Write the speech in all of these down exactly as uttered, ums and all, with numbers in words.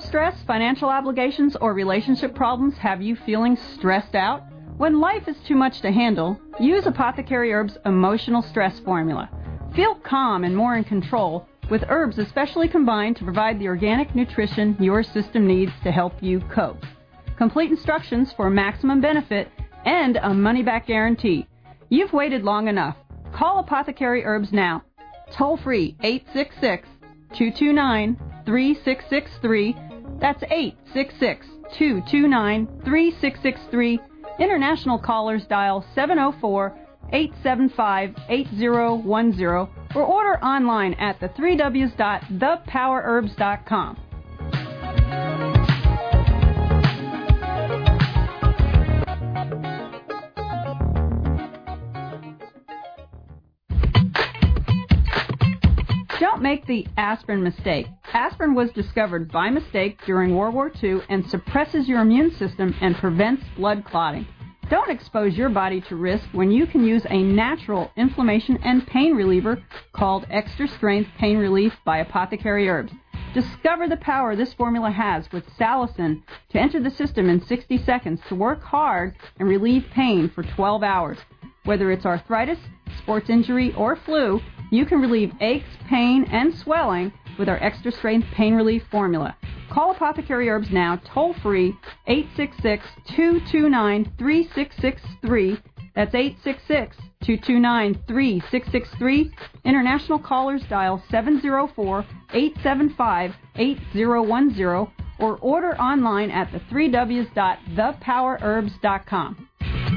stress, financial obligations, or relationship problems have you feeling stressed out? When life is too much to handle, use Apothecary Herbs Emotional Stress Formula. Feel calm and more in control with herbs especially combined to provide the organic nutrition your system needs to help you cope. Complete instructions for maximum benefit and a money-back guarantee. You've waited long enough. Call Apothecary Herbs now. Toll free eight six six, two two nine, three six six three. That's eight six six, two two nine, three six six three. International callers dial seven oh four, eight seven five, eight oh one oh or order online at the three W's dot the power herbs dot com. Don't make the aspirin mistake. Aspirin was discovered by mistake during World War Two and suppresses your immune system and prevents blood clotting. Don't expose your body to risk when you can use a natural inflammation and pain reliever called Extra Strength Pain Relief by Apothecary Herbs. Discover the power this formula has with salicin to enter the system in sixty seconds to work hard and relieve pain for twelve hours. Whether it's arthritis, sports injury, or flu, you can relieve aches, pain, and swelling with our Extra Strength Pain Relief formula. Call Apothecary Herbs now, toll-free, eight six six, two two nine, three six six three. That's eight six six, two two nine, three six six three. International callers dial seven oh four, eight seven five, eight oh one oh or order online at the three W's dot the power herbs dot com.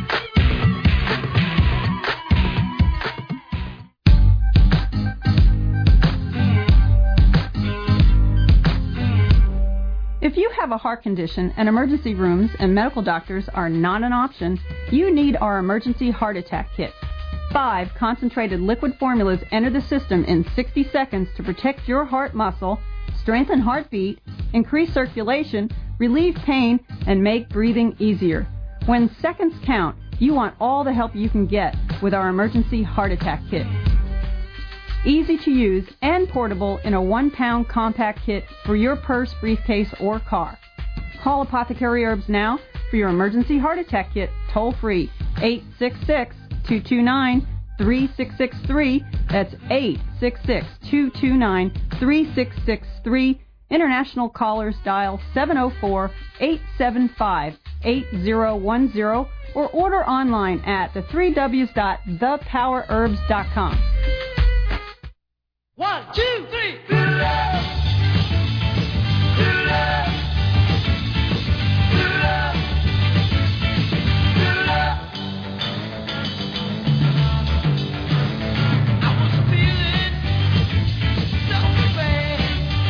If you have a heart condition and emergency rooms and medical doctors are not an option, you need our emergency heart attack kit. Five concentrated liquid formulas enter the system in sixty seconds to protect your heart muscle, strengthen heartbeat, increase circulation, relieve pain, and make breathing easier. When seconds count, you want all the help you can get with our emergency heart attack kit. Easy to use and portable in a one-pound compact kit for your purse, briefcase, or car. Call Apothecary Herbs now for your emergency heart attack kit, toll-free, eight six six, two two nine, three six six three. That's eight six six, two two nine, three six six three. International callers dial seven oh four, eight seven five, eight oh one oh or order online at the three W's dot the power herbs dot com. One, two, three. Do love. Do love. Do love. Do love. I was feeling so bad.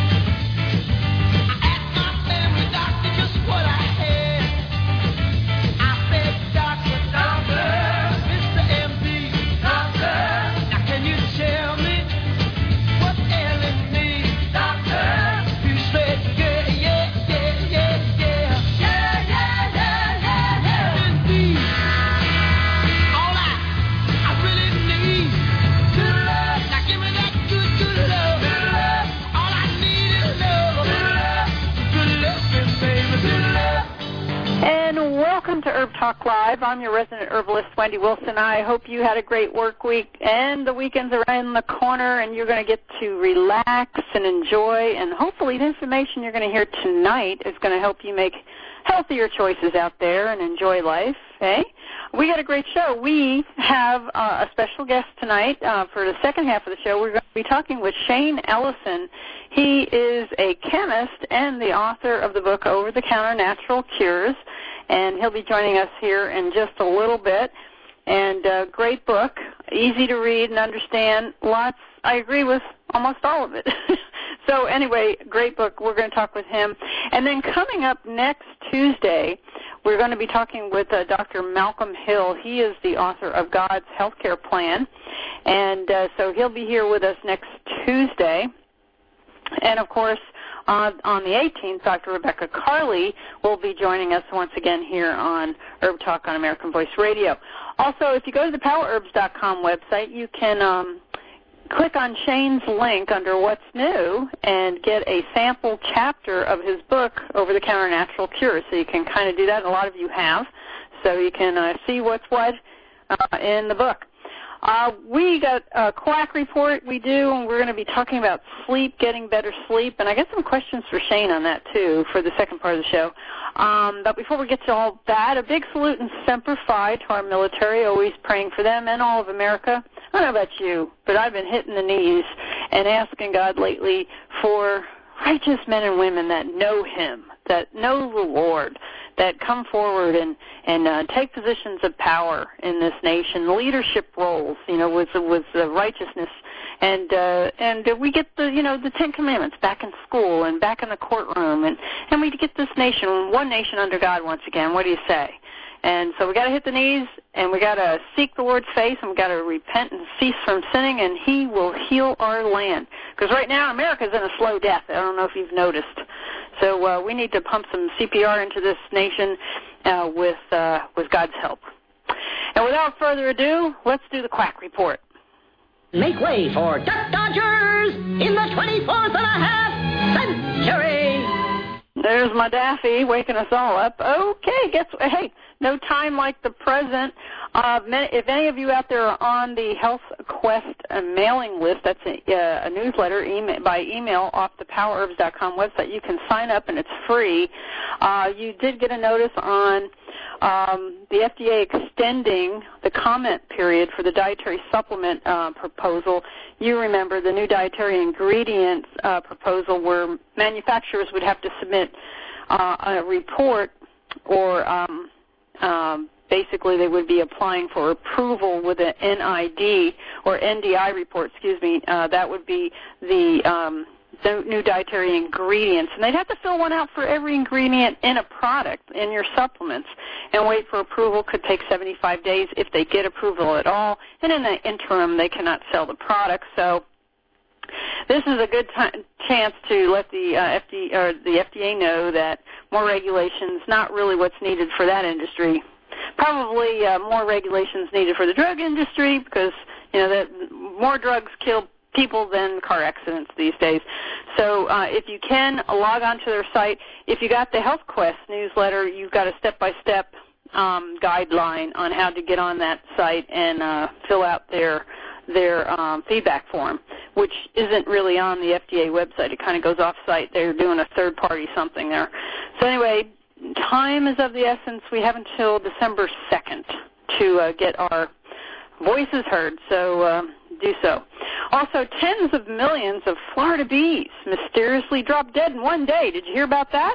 I asked my family doctor just what I had. I said, Doctor, Doctor, Mister M D, Doctor, now can you tell me? Welcome to Herb Talk Live. I'm your resident herbalist, Wendy Wilson. I hope you had a great work week, and the weekend's around the corner, and you're going to get to relax and enjoy, and hopefully the information you're going to hear tonight is going to help you make healthier choices out there and enjoy life, eh? We got a great show. We have uh, a special guest tonight uh, for the second half of the show. We're going to be talking with Shane Ellison. He is a chemist and the author of the book Over-the-Counter Natural Cures, and he'll be joining us here in just a little bit. And uh, great book, easy to read and understand. Lots, I agree with almost all of it. So anyway, great book. We're going to talk with him. And then coming up next Tuesday, we're going to be talking with uh, Doctor Malcolm Hill. He is the author of God's Healthcare Plan. And uh, so he'll be here with us next Tuesday. And, of course, Uh, on the eighteenth, Doctor Rebecca Carley will be joining us once again here on Herb Talk on American Voice Radio. Also, if you go to the power herbs dot com website, you can um, click on Shane's link under What's New and get a sample chapter of his book, Over-the-Counter Natural Cures. So you can kind of do that, and a lot of you have. So you can uh, see what's what uh, in the book. Uh, we got a quack report we do, and we're going to be talking about sleep, getting better sleep, and I got some questions for Shane on that, too, for the second part of the show. Um, but before we get to all that, a big salute and Semper Fi to our military, always praying for them and all of America. I don't know about you, but I've been hitting the knees and asking God lately for righteous men and women that know Him, that know the Lord, that come forward and and uh, take positions of power in this nation, leadership roles, you know, with with uh, righteousness, and uh, and uh, we get the you know the Ten Commandments back in school and back in the courtroom, and and we get this nation, one nation under God once again. What do you say? And so we got to hit the knees, and we got to seek the Lord's face, and we got to repent and cease from sinning, and He will heal our land. Because right now America's in a slow death. I don't know if you've noticed. So uh, we need to pump some C P R into this nation uh, with uh, with God's help. And without further ado, let's do the quack report. Make way for Duck Dodgers in the twenty-fourth and a half century. There's my Daffy waking us all up. Okay, guess hey, no time like the present. Uh, if any of you out there are on the Health Quest uh, mailing list, that's a, uh, a newsletter email, by email off the power herbs dot com website. You can sign up, and it's free. Uh, you did get a notice on um, the F D A extending the comment period for the dietary supplement uh, proposal. You remember the new dietary ingredients uh, proposal where manufacturers would have to submit uh, a report or um, um, basically they would be applying for approval with an N I D or N D I report, excuse me. Uh, that would be the, um, the new dietary ingredients. And they'd have to fill one out for every ingredient in a product, in your supplements, and wait for approval. Could take seventy-five days if they get approval at all. And in the interim, they cannot sell the product. So this is a good t- chance to let the uh, F D A or the F D A know that more regulations, not really what's needed for that industry. Probably uh, more regulations needed for the drug industry because, you know, that more drugs kill people than car accidents these days. So uh, if you can, log on to their site. If you got the Health Quest newsletter, you've got a step-by-step um, guideline on how to get on that site and uh, fill out their their um, feedback form, which isn't really on the F D A website. It kind of goes off-site. They're doing a third-party something there. So anyway, time is of the essence. We have until December second to uh, get our voices heard, so uh, do so. Also, tens of millions of Florida bees mysteriously dropped dead in one day. Did you hear about that?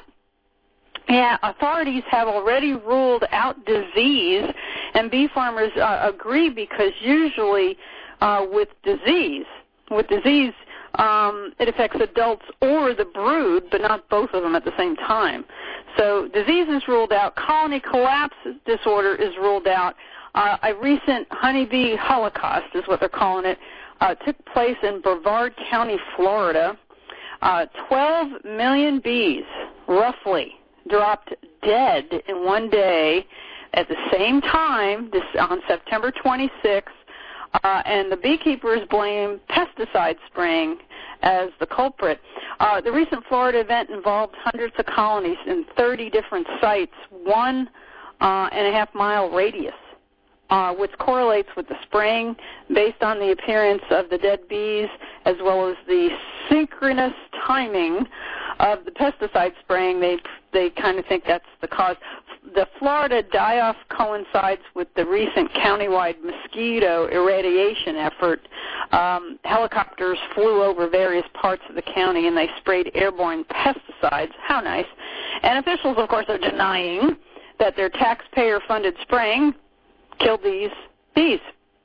Yeah, authorities have already ruled out disease, and bee farmers uh, agree because usually uh, with disease, with disease, Um, it affects adults or the brood, but not both of them at the same time. So disease is ruled out. Colony collapse disorder is ruled out. Uh, a recent honeybee holocaust is what they're calling it, uh, took place in Brevard County, Florida. Uh, twelve million bees, roughly, dropped dead in one day at the same time this, on September twenty-sixth. Uh, and the beekeepers blame pesticide spraying as the culprit. Uh, the recent Florida event involved hundreds of colonies in thirty different sites, one uh, and a half mile radius, uh, which correlates with the spraying based on the appearance of the dead bees as well as the synchronous timing of the pesticide spraying. They they kind of think that's the cause. The Florida die-off coincides with the recent countywide mosquito irradiation effort. Um, helicopters flew over various parts of the county, and they sprayed airborne pesticides. How nice. And officials, of course, are denying that their taxpayer-funded spraying killed these bees.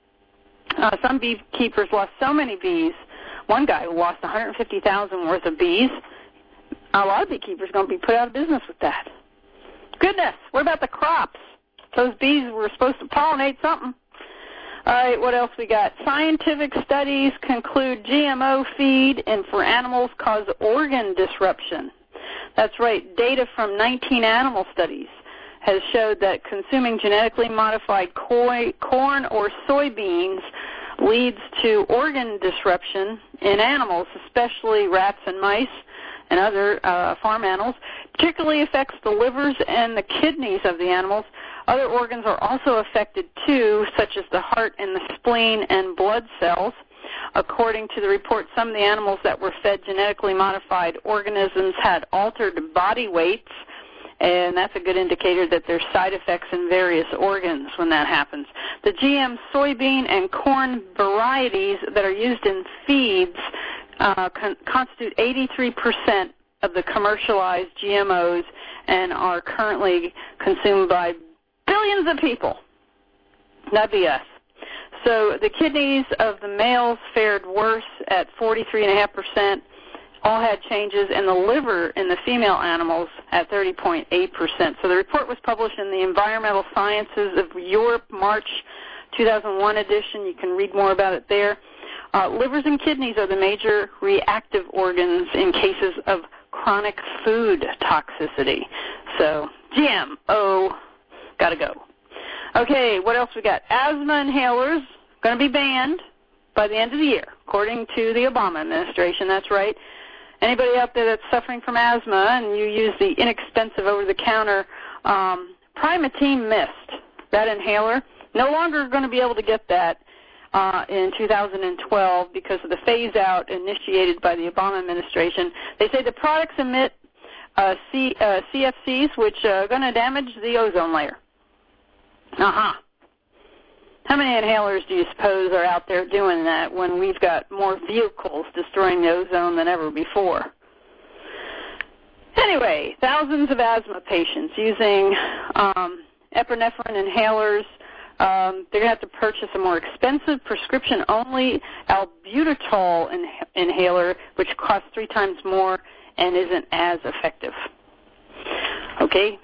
Uh, some beekeepers lost so many bees. One guy lost one hundred fifty thousand worth of bees. A lot of beekeepers are going to be put out of business with that. Goodness, what about the crops? Those bees were supposed to pollinate something. All right, what else we got? Scientific studies conclude G M O feed and for animals cause organ disruption. That's right, data from nineteen animal studies has showed that consuming genetically modified corn or soybeans leads to organ disruption in animals, especially rats and mice and other uh, farm animals. Particularly affects the livers and the kidneys of the animals. Other organs are also affected too, such as the heart and the spleen and blood cells. According to the report, some of the animals that were fed genetically modified organisms had altered body weights, and that's a good indicator that there's side effects in various organs when that happens. The G M soybean and corn varieties that are used in feeds uh, con- constitute eighty-three percent of the commercialized G M Os and are currently consumed by billions of people. That'd be us. So the kidneys of the males fared worse at forty-three point five percent, all had changes, and the liver in the female animals at thirty point eight percent. So the report was published in the Environmental Sciences of Europe, March two thousand one edition. You can read more about it there. Uh, livers and kidneys are the major reactive organs in cases of chronic food toxicity. So G M O, gotta go. Okay, what else we got? Asthma inhalers, going to be banned by the end of the year, according to the Obama administration. That's right. Anybody out there that's suffering from asthma and you use the inexpensive over-the-counter um, Primatene Mist, that inhaler, no longer going to be able to get that uh, in two thousand twelve because of the phase-out initiated by the Obama administration. They say the products emit uh, C, uh, C F Cs, which are going to damage the ozone layer. Uh-huh. How many inhalers do you suppose are out there doing that when we've got more vehicles destroying the ozone than ever before? Anyway, thousands of asthma patients using um, epinephrine inhalers. Um, they're going to have to purchase a more expensive prescription-only albuterol in- inhaler, which costs three times more and isn't as effective. Okay?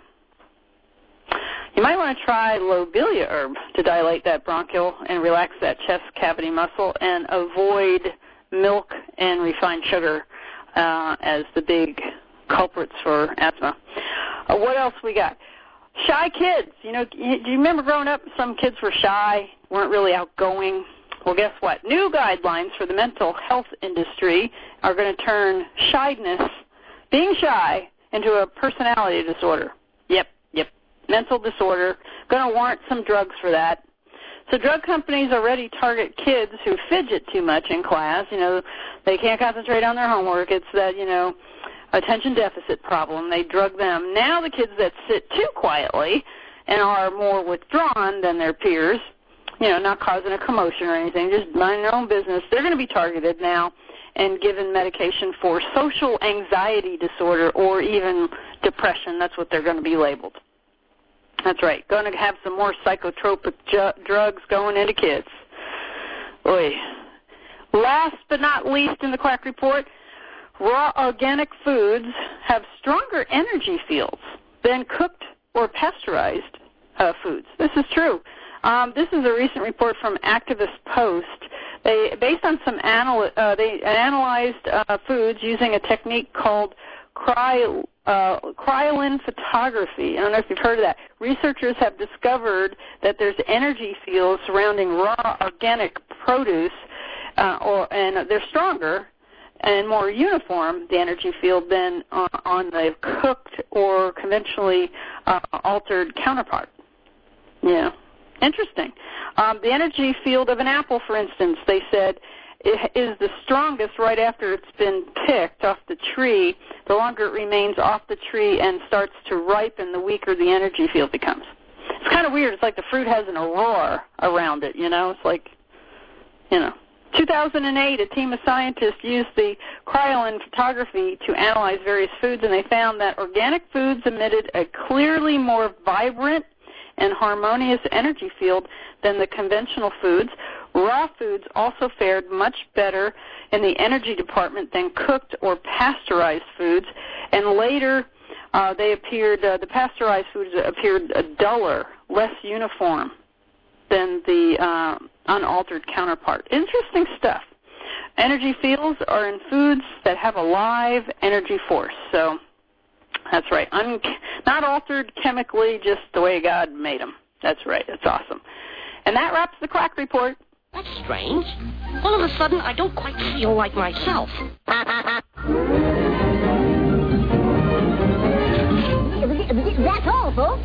You might want to try lobelia herb to dilate that bronchial and relax that chest cavity muscle and avoid milk and refined sugar uh, as the big culprits for asthma. Uh, what else we got? Shy kids. You know, do you remember growing up, some kids were shy, weren't really outgoing? Well, guess what? New guidelines for the mental health industry are going to turn shyness, being shy, into a personality disorder. Yep. Mental disorder, going to warrant some drugs for that. So drug companies already target kids who fidget too much in class. You know, they can't concentrate on their homework. It's that, you know, attention deficit problem. They drug them. Now the kids that sit too quietly and are more withdrawn than their peers, you know, not causing a commotion or anything, just minding their own business, they're going to be targeted now and given medication for social anxiety disorder or even depression. That's what they're going to be labeled. That's right. Going to have some more psychotropic ju- drugs going into kids. Oy. Last but not least in the Quack Report, raw organic foods have stronger energy fields than cooked or pasteurized uh, foods. This is true. Um, this is a recent report from Activist Post. They, based on some anal- uh, they analyzed uh, foods using a technique called cry. Uh, cryoline photography. I don't know if you've heard of that. Researchers have discovered that there's energy fields surrounding raw organic produce, uh, or, and they're stronger and more uniform, the energy field, than uh, on the cooked or conventionally uh, altered counterpart. Yeah. Interesting. Um, the energy field of an apple, for instance, they said, is the strongest right after it's been picked off the tree. The longer it remains off the tree and starts to ripen, the weaker the energy field becomes. It's kind of weird. It's like the fruit has an aurora around it, you know. It's like, you know. two thousand eight, a team of scientists used the cryoline photography to analyze various foods, and they found that organic foods emitted a clearly more vibrant and harmonious energy field than the conventional foods. Raw foods also fared much better in the energy department than cooked or pasteurized foods, and later uh, they appeared, uh, the pasteurized foods appeared uh, duller, less uniform than the uh, unaltered counterpart. Interesting stuff. Energy fields are in foods that have a live energy force, so that's right. Un- not altered chemically, just the way God made them. That's right. That's awesome. And that wraps the Quack Report. That's strange. All of a sudden, I don't quite feel like myself. That's all, folks.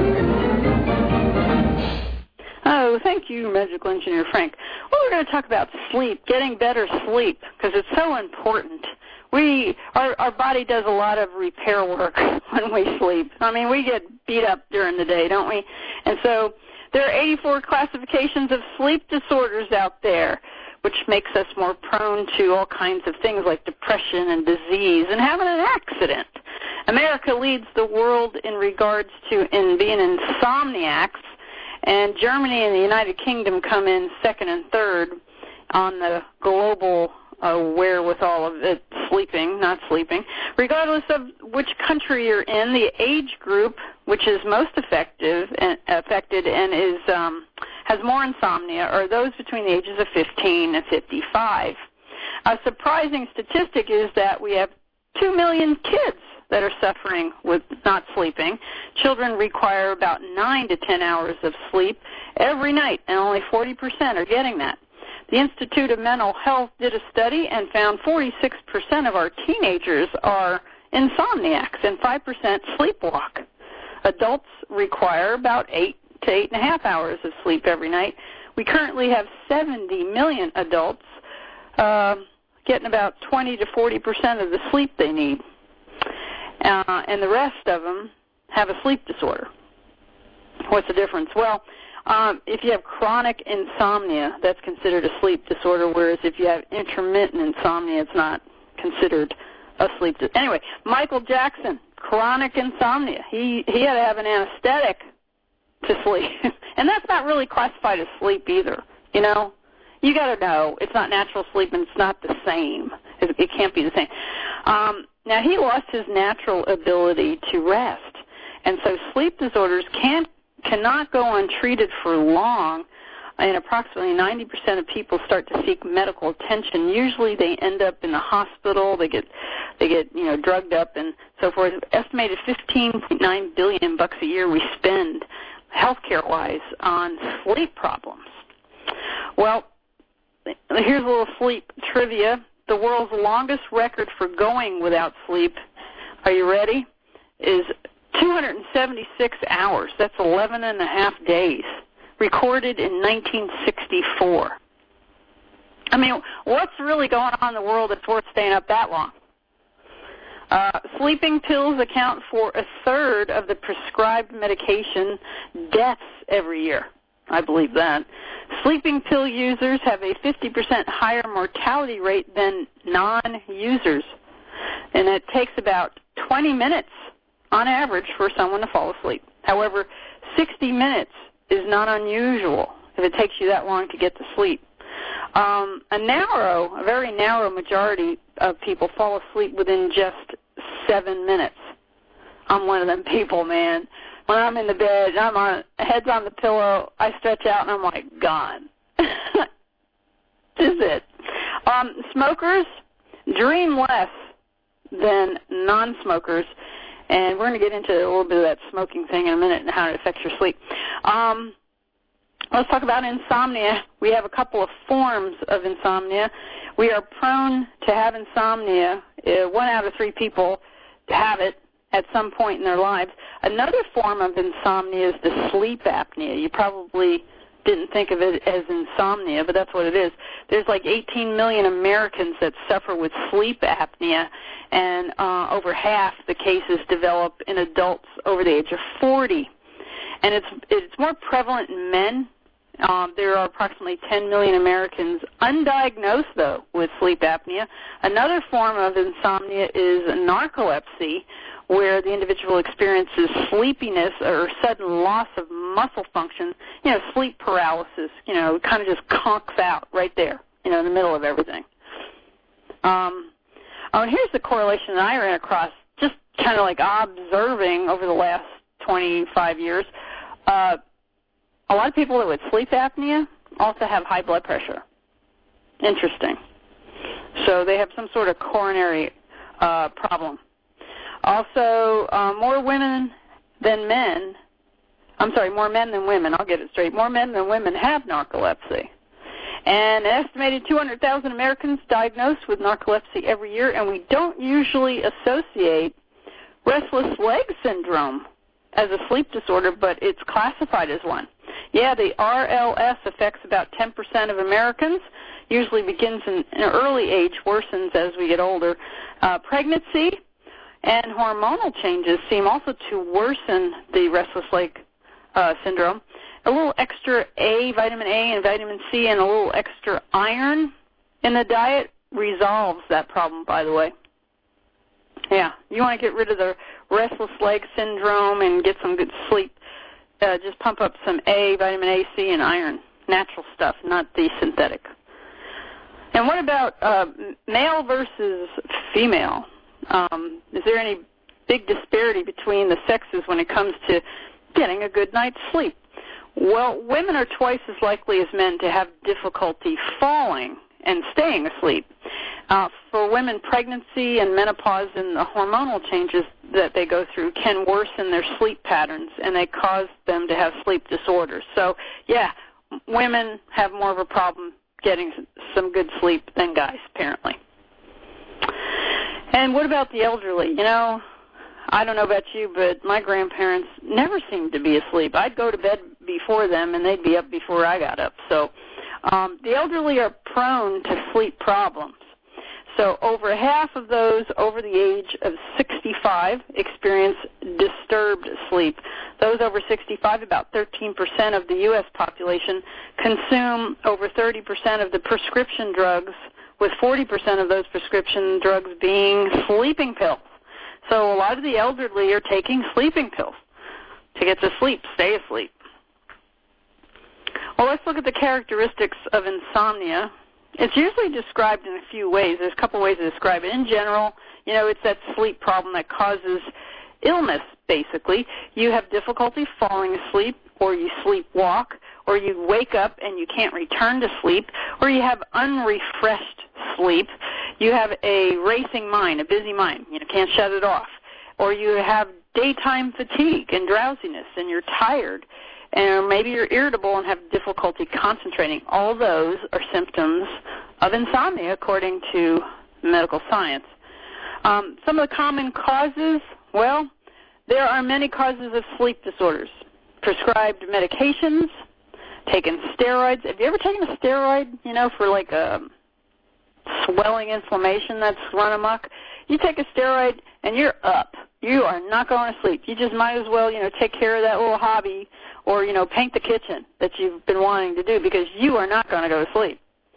Oh, thank you, Magical Engineer Frank. Well, we're going to talk about sleep, getting better sleep, because it's so important. We, our, our body does a lot of repair work when we sleep. I mean, we get beat up during the day, don't we? And so there are eighty-four classifications of sleep disorders out there, which makes us more prone to all kinds of things like depression and disease and having an accident. America leads the world in regards to in being insomniacs, and Germany and the United Kingdom come in second and third on the global uh, wherewithal of it, sleeping, not sleeping. Regardless of which country you're in, the age group which is most effective and affected and is um, has more insomnia are those between the ages of fifteen and fifty-five. A surprising statistic is that we have two million kids that are suffering with not sleeping. Children require about nine to ten hours of sleep every night, and only forty percent are getting that. The Institute of Mental Health did a study and found forty-six percent of our teenagers are insomniacs and five percent sleepwalk. Adults require about eight to eight and a half hours of sleep every night. We currently have seventy million adults uh, getting about twenty to forty percent of the sleep they need. Uh, and the rest of them have a sleep disorder. What's the difference? Well, um, if you have chronic insomnia, that's considered a sleep disorder, whereas if you have intermittent insomnia, it's not considered a sleep disorder. Anyway, Michael Jackson, chronic insomnia. He, he had to have an anesthetic to sleep. And that's not really classified as sleep either, you know? You got to know it's not natural sleep and it's not the same. It, it can't be the same. Um, now, he lost his natural ability to rest, and so sleep disorders can't, cannot go untreated for long, and approximately ninety percent of people start to seek medical attention. Usually they end up in the hospital, they get, they get you know, drugged up and so forth. Estimated fifteen point nine billion dollars bucks a year we spend healthcare-wise on sleep problems. Well, here's a little sleep trivia. The world's longest record for going without sleep, are you ready, is two hundred seventy-six hours. That's eleven and a half days, recorded in nineteen sixty-four. I mean, what's really going on in the world that's worth staying up that long? Uh, sleeping pills account for a third of the prescribed medication deaths every year. I believe that. Sleeping pill users have a fifty percent higher mortality rate than non-users, and it takes about twenty minutes on average for someone to fall asleep. However, sixty minutes is not unusual if it takes you that long to get to sleep. Um, a narrow, a very narrow majority of people fall asleep within just seven minutes. I'm one of them people, man. When I'm in the bed, I'm on, head's on the pillow, I stretch out and I'm like, gone. This is it. Um, smokers dream less than non-smokers, and we're going to get into a little bit of that smoking thing in a minute and how it affects your sleep. Um, let's talk about insomnia. We have a couple of forms of insomnia. We are prone to have insomnia. Uh, one out of three people have it at some point in their lives. Another form of insomnia is the sleep apnea. You probably didn't think of it as insomnia, but that's what it is. There's like eighteen million Americans that suffer with sleep apnea, and uh, over half the cases develop in adults over the age of forty. And it's it's more prevalent in men. Um, there are approximately ten million Americans undiagnosed, though, with sleep apnea. Another form of insomnia is narcolepsy, where the individual experiences sleepiness or sudden loss of muscle function, you know, sleep paralysis, you know, kind of just conks out right there, you know, in the middle of everything. Um, oh, and here's the correlation that I ran across, just kind of like observing over the last twenty-five years. Uh, a lot of people that with sleep apnea also have high blood pressure. Interesting. So they have some sort of coronary uh, problem. Also, uh, more women than men, I'm sorry, more men than women, I'll get it straight, more men than women have narcolepsy. And an estimated two hundred thousand Americans diagnosed with narcolepsy every year, and we don't usually associate restless leg syndrome as a sleep disorder, but it's classified as one. Yeah, the R L S affects about ten percent of Americans, usually begins in an early age, worsens as we get older. Uh, pregnancy and hormonal changes seem also to worsen the restless leg uh, syndrome. A little extra A, vitamin A and vitamin C, and a little extra iron in the diet resolves that problem, by the way. Yeah, you want to get rid of the restless leg syndrome and get some good sleep. Uh, just pump up some A, vitamin A, C, and iron. Natural stuff, not the synthetic. And what about uh, male versus female? Um, is there any big disparity between the sexes when it comes to getting a good night's sleep? Well, women are twice as likely as men to have difficulty falling and staying asleep. Uh, for women, pregnancy and menopause and the hormonal changes that they go through can worsen their sleep patterns, and they cause them to have sleep disorders. So, yeah, women have more of a problem getting some good sleep than guys, apparently. And what about the elderly? You know, I don't know about you, but my grandparents never seemed to be asleep. I'd go to bed before them, and they'd be up before I got up. So um, the elderly are prone to sleep problems. So over half of those over the age of sixty-five experience disturbed sleep. Those over sixty-five, about thirteen percent of the U S population, consume over thirty percent of the prescription drugs, with forty percent of those prescription drugs being sleeping pills. So a lot of the elderly are taking sleeping pills to get to sleep, stay asleep. Well, let's look at the characteristics of insomnia. It's usually described in a few ways. There's a couple ways to describe it. In general, you know, it's that sleep problem that causes illness, basically. You have difficulty falling asleep, or you sleepwalk, or you wake up and you can't return to sleep, or you have unrefreshed sleep. You have a racing mind, a busy mind. You know, can't shut it off. Or you have daytime fatigue and drowsiness, and you're tired. And maybe you're irritable and have difficulty concentrating. All those are symptoms of insomnia, according to medical science. Um, some of the common causes, well, there are many causes of sleep disorders. Prescribed medications, taken steroids. Have you ever taken a steroid, you know, for like a swelling inflammation that's run amok? You take a steroid and you're up. You are not going to sleep. You just might as well, you know, take care of that little hobby or, you know, paint the kitchen that you've been wanting to do, because you are not going to go to sleep.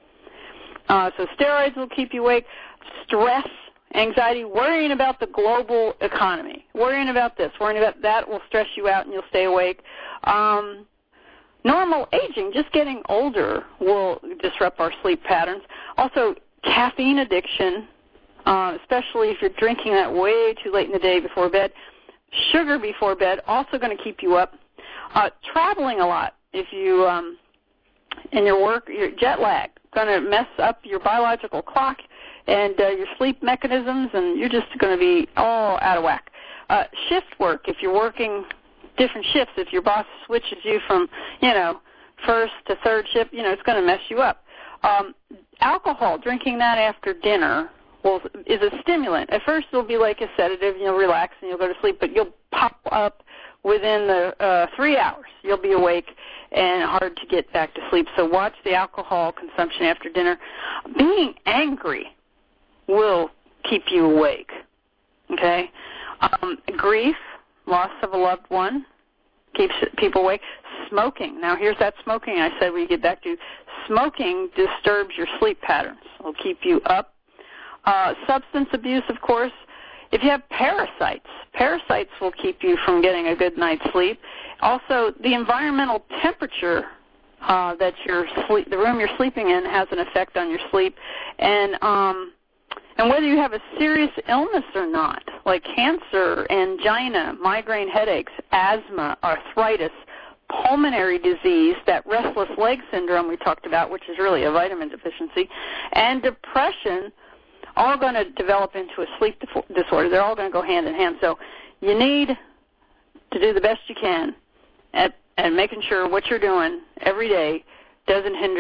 Uh, so steroids will keep you awake. Stress, anxiety, worrying about the global economy, worrying about this, worrying about that will stress you out and you'll stay awake. Um, normal aging, just getting older, will disrupt our sleep patterns. Also, caffeine addiction, uh, especially if you're drinking that way too late in the day before bed. Sugar before bed, also going to keep you up. Uh, traveling a lot, if you, um, in your work, your jet lag, going to mess up your biological clock and uh, your sleep mechanisms, and you're just going to be all out of whack. Uh, shift work, if you're working different shifts, if your boss switches you from, you know, first to third shift, you know, it's going to mess you up. Um, alcohol, drinking that after dinner, will, is a stimulant. At first it'll be like a sedative, you'll relax and you'll go to sleep, but you'll pop up within the uh, three hours. You'll be awake and hard to get back to sleep. So watch the alcohol consumption after dinner. Being angry will keep you awake, okay? Um, grief, loss of a loved one, keeps people awake. Smoking. Now, here's that smoking I said we get back to. Smoking disturbs your sleep patterns. It'll keep you up. Uh, substance abuse, of course. If you have parasites, parasites will keep you from getting a good night's sleep. Also, the environmental temperature uh, that your sleep, the room you're sleeping in, has an effect on your sleep. And um, and whether you have a serious illness or not, like cancer, angina, migraine headaches, asthma, arthritis, pulmonary disease, that restless leg syndrome we talked about, which is really a vitamin deficiency, and depression, all going to develop into a sleep disorder. They're all going to go hand in hand. So you need to do the best you can at, at making sure what you're doing every day doesn't hinder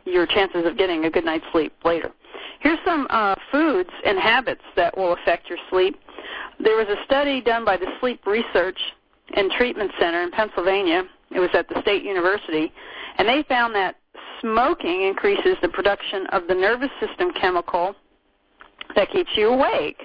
your chances of getting a good night's sleep later. Here's some uh, foods and habits that will affect your sleep. There was a study done by the Sleep Research and Treatment Center in Pennsylvania. It was at the State University, and they found that smoking increases the production of the nervous system chemical that keeps you awake.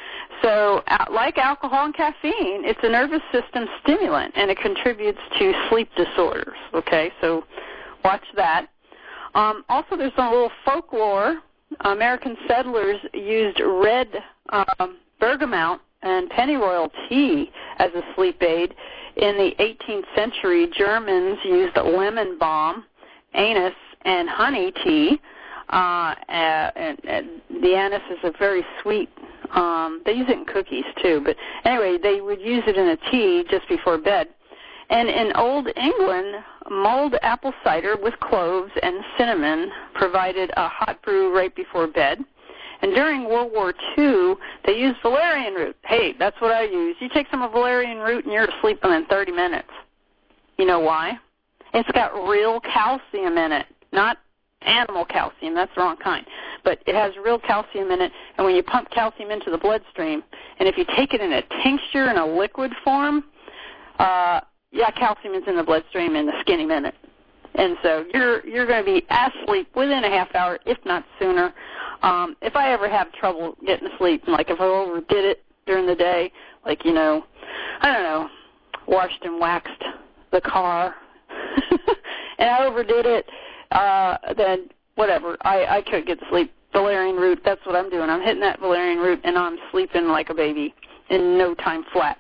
So uh, like alcohol and caffeine, it's a nervous system stimulant, and it contributes to sleep disorders, okay? So watch that. Um, also, there's a little folklore. American settlers used red um, bergamot and pennyroyal tea as a sleep aid. In the eighteenth century, Germans used lemon balm, anise, and honey tea. Uh, and, and the anise is a very sweet, um, they use it in cookies too, but anyway, they would use it in a tea just before bed. And in Old England, mulled apple cider with cloves and cinnamon provided a hot brew right before bed. And during World War Two, they used valerian root. Hey, that's what I use. You take some of valerian root and you're asleep within thirty minutes. You know why? It's got real calcium in it, not animal calcium. That's the wrong kind. But it has real calcium in it, and when you pump calcium into the bloodstream, and if you take it in a tincture in a liquid form, uh, yeah, calcium is in the bloodstream in the skinny minute. And so you're you're going to be asleep within a half hour, if not sooner. Um, if I ever have trouble getting to sleep, like if I overdid it during the day, like, you know, I don't know, washed and waxed the car, and I overdid it, uh, then whatever, I, I couldn't get to sleep. Valerian root, that's what I'm doing. I'm hitting that valerian root, and I'm sleeping like a baby in no time flat.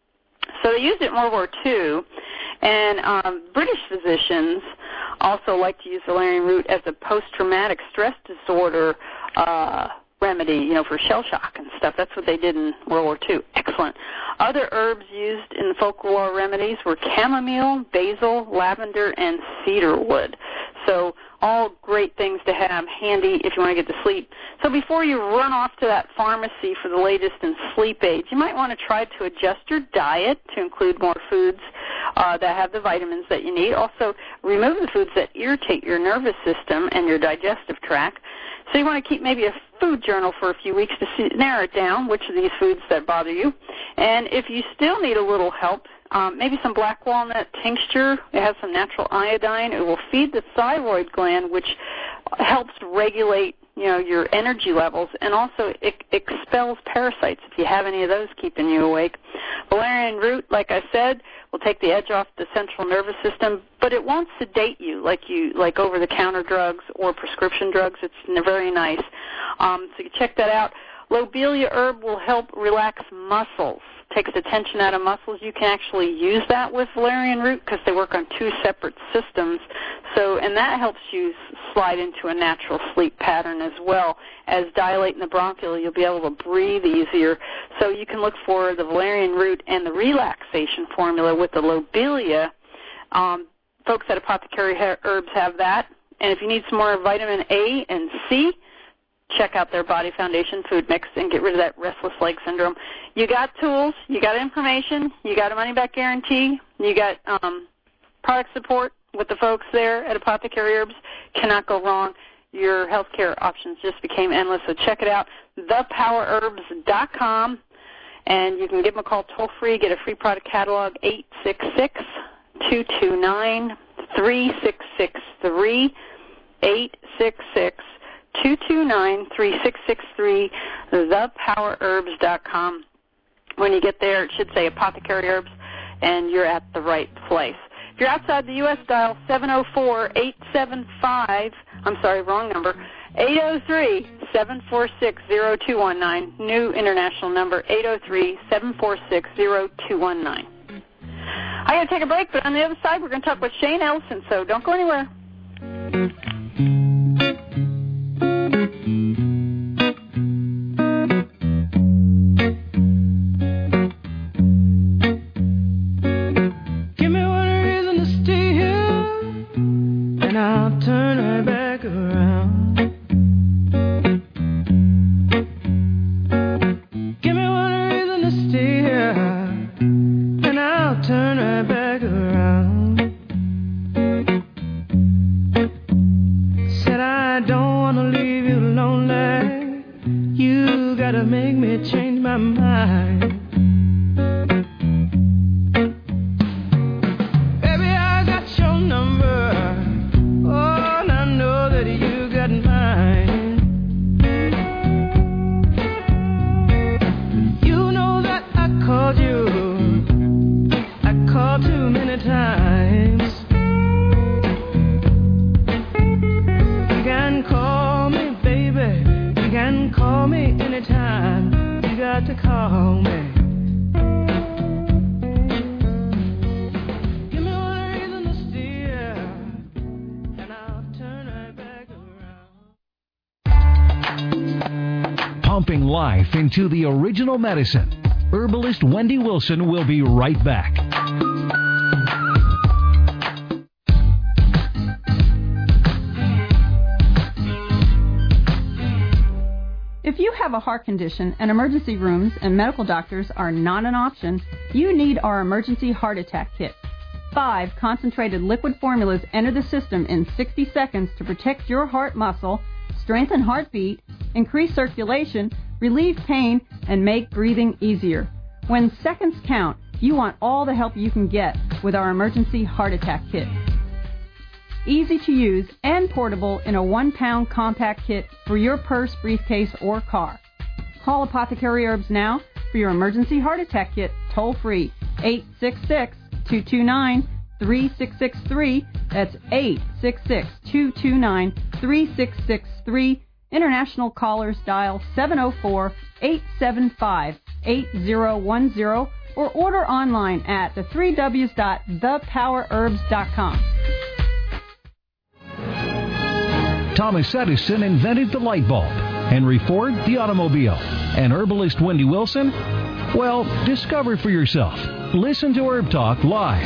So they used it in World War Two, and um, British physicians also like to use valerian root as a post-traumatic stress disorder uh, remedy, you know, for shell shock and stuff. That's what they did in World War Two. Excellent. Other herbs used in folklore remedies were chamomile, basil, lavender, and cedarwood. So all great things to have handy if you want to get to sleep. So before you run off to that pharmacy for the latest in sleep aids, you might want to try to adjust your diet to include more foods uh, that have the vitamins that you need. Also, remove the foods that irritate your nervous system and your digestive tract. So you want to keep maybe a food journal for a few weeks to see, narrow it down, which of these foods that bother you. And if you still need a little help, Um, maybe some black walnut tincture. It has some natural iodine. It will feed the thyroid gland, which helps regulate, you know, your energy levels, and also it expels parasites if you have any of those keeping you awake. Valerian root, like I said, will take the edge off the central nervous system, but it won't sedate you like you like over-the-counter drugs or prescription drugs. It's very nice. Um, so you check that out. Lobelia herb will help relax muscles. Takes the tension out of muscles. You can actually use that with valerian root because they work on two separate systems. So, and that helps you slide into a natural sleep pattern as well. As dilating the bronchiole, you'll be able to breathe easier. So you can look for the valerian root and the relaxation formula with the lobelia. Um, folks at Apothecary Herbs have that. And if you need some more vitamin A and C, check out their Body Foundation food mix and get rid of that restless leg syndrome. You got tools, you got information, you got a money-back guarantee, you got um, product support with the folks there at Apothecary Herbs. Cannot go wrong. Your healthcare options just became endless, so check it out, the power herbs dot com, and you can give them a call toll-free, get a free product catalog, eight six six, two two nine, three six six three, eight six six, two two nine, three six six three, the power herbs dot com. When you get there, it should say Apothecary Herbs, and you're at the right place. If you're outside the U S, dial seven oh four, eight seven five, I'm sorry, wrong number, eight oh three, seven four six, oh two one nine. New international number, eight oh three, seven four six, oh two one nine. I got to take a break, but on the other side, we're going to talk with Shane Ellison, so don't go anywhere. to make me change my mind. Baby, I got your number. Oh, and I know that you got mine. You know that I called you. I called too many times. You can call me, baby. You can call me anytime. You got to call me. Give me one reason to steer, and I'll turn right back around. Pumping life into the original medicine. Herbalist Wendy Wilson will be right back. If you have a heart condition and emergency rooms and medical doctors are not an option, you need our emergency heart attack kit. Five concentrated liquid formulas enter the system in sixty seconds to protect your heart muscle, strengthen heartbeat, increase circulation, relieve pain, and make breathing easier. When seconds count, you want all the help you can get with our emergency heart attack kit. Easy to use and portable in a one-pound compact kit for your purse, briefcase, or car. Call Apothecary Herbs now for your emergency heart attack kit toll-free, eight six six, two two nine, three six six three. That's eight six six, two two nine, three six six three. International callers dial seven oh four, eight seven five, eight oh one oh or order online at the three W's dot the power herbs dot com. Thomas Edison invented the light bulb, Henry Ford the automobile, and herbalist Wendy Wilson? Well, discover for yourself. Listen to Herb Talk live.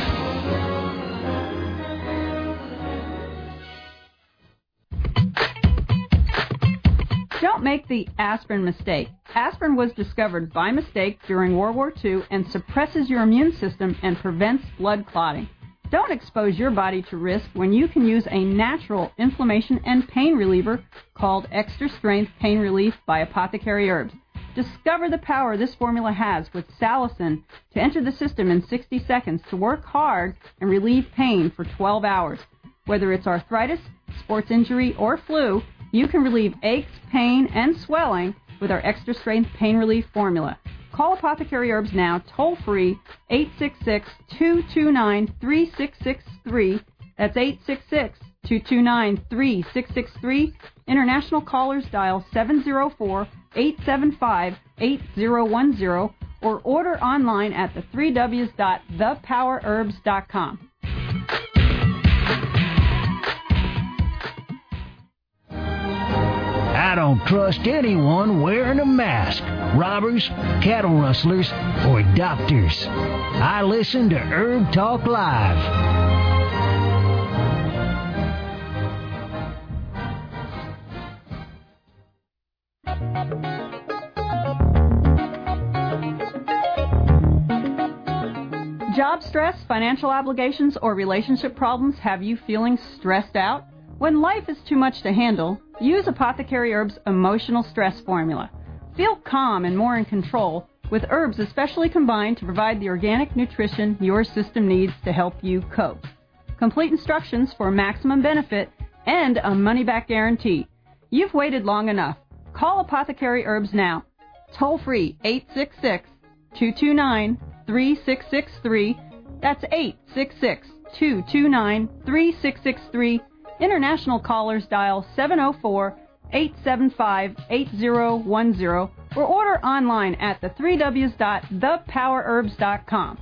Don't make the aspirin mistake. Aspirin was discovered by mistake during World War Two and suppresses your immune system and prevents blood clotting. Don't expose your body to risk when you can use a natural inflammation and pain reliever called Extra Strength Pain Relief by Apothecary Herbs. Discover the power this formula has with salicin to enter the system in sixty seconds to work hard and relieve pain for twelve hours. Whether it's arthritis, sports injury, or flu, you can relieve aches, pain, and swelling with our Extra Strength Pain Relief formula. Call Apothecary Herbs now, toll-free, eight six six, two two nine, three six six three. That's eight six six, two two nine, three six six three. International callers dial seven oh four, eight seven five, eight oh one oh or order online at the three W's dot the power herbs dot com. I don't trust anyone wearing a mask. Robbers, cattle rustlers, or doctors. I listen to Herb Talk Live. Job stress, financial obligations, or relationship problems have you feeling stressed out? When life is too much to handle, use Apothecary Herbs' Emotional Stress Formula. Feel calm and more in control with herbs especially combined to provide the organic nutrition your system needs to help you cope. Complete instructions for maximum benefit and a money-back guarantee. You've waited long enough. Call Apothecary Herbs now. Toll-free, eight six six, two two nine, three six six three. That's eight six six, two two nine, three six six three. International callers dial seven oh four, eight seven five, eight oh one oh or order online at the three W's dot the power herbs dot com.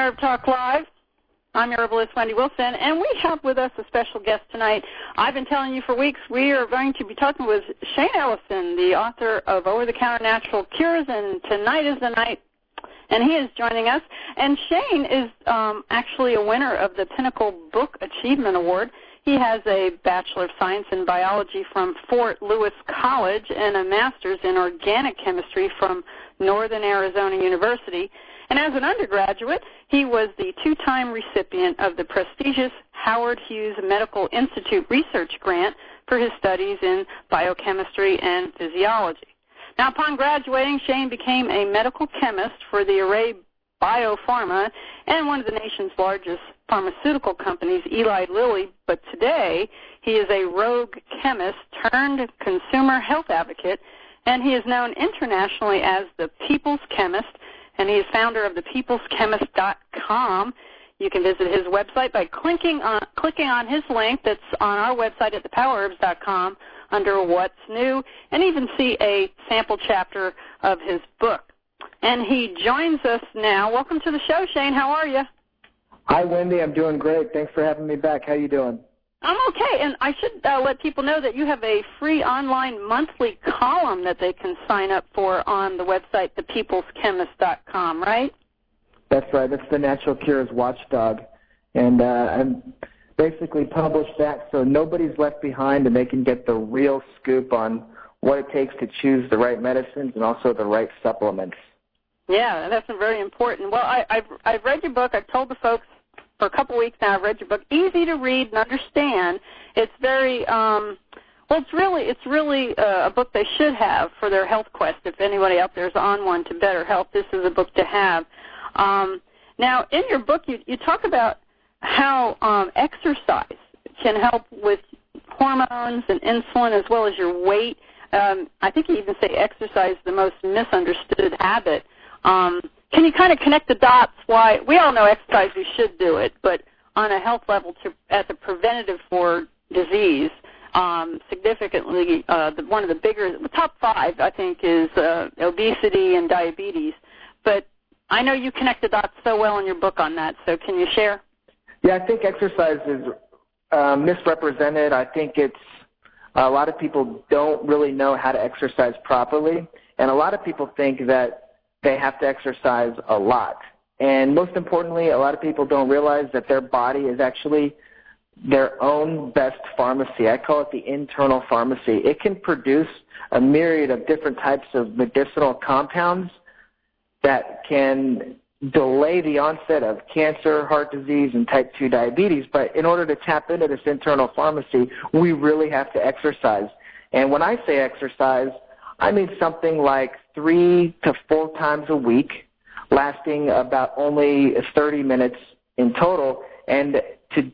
Herb Talk Live. I'm your herbalist, Wendy Wilson, and we have with us a special guest tonight. I've been telling you for weeks we are going to be talking with Shane Ellison, the author of Over-the-Counter Natural Cures, and tonight is the night, and he is joining us. And Shane is um, actually a winner of the Pinnacle Book Achievement Award. He has a Bachelor of Science in Biology from Fort Lewis College and a Master's in Organic Chemistry from Northern Arizona University. And as an undergraduate, he was the two-time recipient of the prestigious Howard Hughes Medical Institute Research Grant for his studies in biochemistry and physiology. Now, upon graduating, Shane became a medical chemist for the Array Biopharma and one of the nation's largest pharmaceutical companies, Eli Lilly. But today, he is a rogue chemist turned consumer health advocate, and he is known internationally as the People's Chemist, and he is founder of the peoples chemist dot com. You can visit his website by clicking on, clicking on his link that's on our website at the power herbs dot com under What's New, and even see a sample chapter of his book. And he joins us now. Welcome to the show, Shane. How are you? Hi, Wendy. I'm doing great. Thanks for having me back. How you doing? I'm okay, and I should uh, let people know that you have a free online monthly column that they can sign up for on the website, the peoples chemist dot com, right? That's right. That's the Natural Cures Watchdog. And uh, I basically published that so nobody's left behind and they can get the real scoop on what it takes to choose the right medicines and also the right supplements. Yeah, that's very important. Well, I, I've, I've read your book. I've told the folks for a couple weeks now. I've read your book. Easy to read and understand. It's very, um, well, it's really, it's really uh, a book they should have for their health quest. If anybody out there is on one to better health, this is a book to have. Um, now, in your book, you, you talk about how um, exercise can help with hormones and insulin as well as your weight. Um, I think you even say exercise is the most misunderstood habit. Um, can you kind of connect the dots why we all know exercise, we should do it, but on a health level to, as a preventative for disease, um, significantly uh, the, one of the bigger, the top five, I think, is uh, obesity and diabetes. But I know you connect the dots so well in your book on that, so can you share? Yeah, I think exercise is uh, misrepresented. I think it's a lot of people don't really know how to exercise properly, and a lot of people think that they have to exercise a lot. And most importantly, a lot of people don't realize that their body is actually their own best pharmacy. I call it the internal pharmacy. It can produce a myriad of different types of medicinal compounds that can delay the onset of cancer, heart disease, and type two diabetes. But in order to tap into this internal pharmacy, we really have to exercise. And when I say exercise, I mean something like three to four times a week, lasting about only thirty minutes in total. And to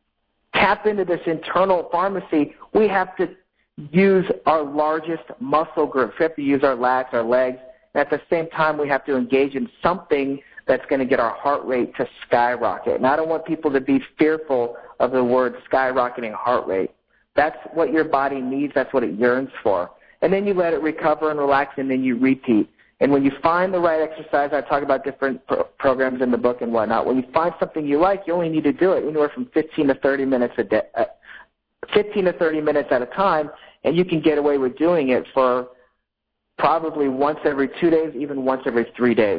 tap into this internal pharmacy, we have to use our largest muscle groups. We have to use our lats, our legs. And at the same time, we have to engage in something that's going to get our heart rate to skyrocket. And I don't want people to be fearful of the word skyrocketing heart rate. That's what your body needs. That's what it yearns for. And then you let it recover and relax, and then you repeat. And when you find the right exercise, I talk about different pro- programs in the book and whatnot. When you find something you like, you only need to do it anywhere from fifteen to thirty minutes a day, uh, fifteen to thirty minutes at a time, and you can get away with doing it for probably once every two days, even once every three days.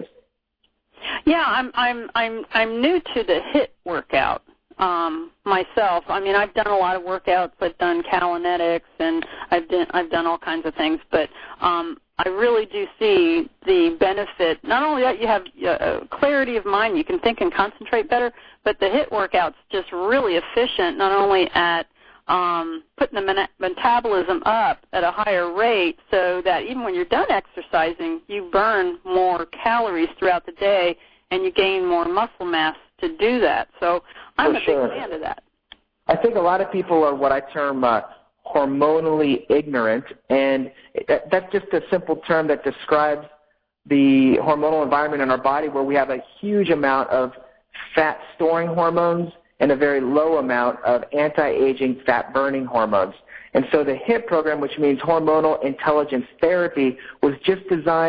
Yeah, I'm I'm I'm I'm new to the HIIT workout um, myself. I mean, I've done a lot of workouts. I've done Calinetics, and I've done I've done all kinds of things. But um, I really do see the benefit. Not only that, you have uh, clarity of mind. You can think and concentrate better. But the HIIT workout's just really efficient. Not only at um, putting the men- metabolism up at a higher rate, so that even when you're done exercising, you burn more calories throughout the day, and you gain more muscle mass to do that. So I'm For a sure. big fan of that. I think a lot of people are what I term uh, hormonally ignorant, and that, that's just a simple term that describes the hormonal environment in our body, where we have a huge amount of fat-storing hormones and a very low amount of anti-aging fat-burning hormones. And so the HIIT program, which means Hormonal Intelligence Therapy, was just designed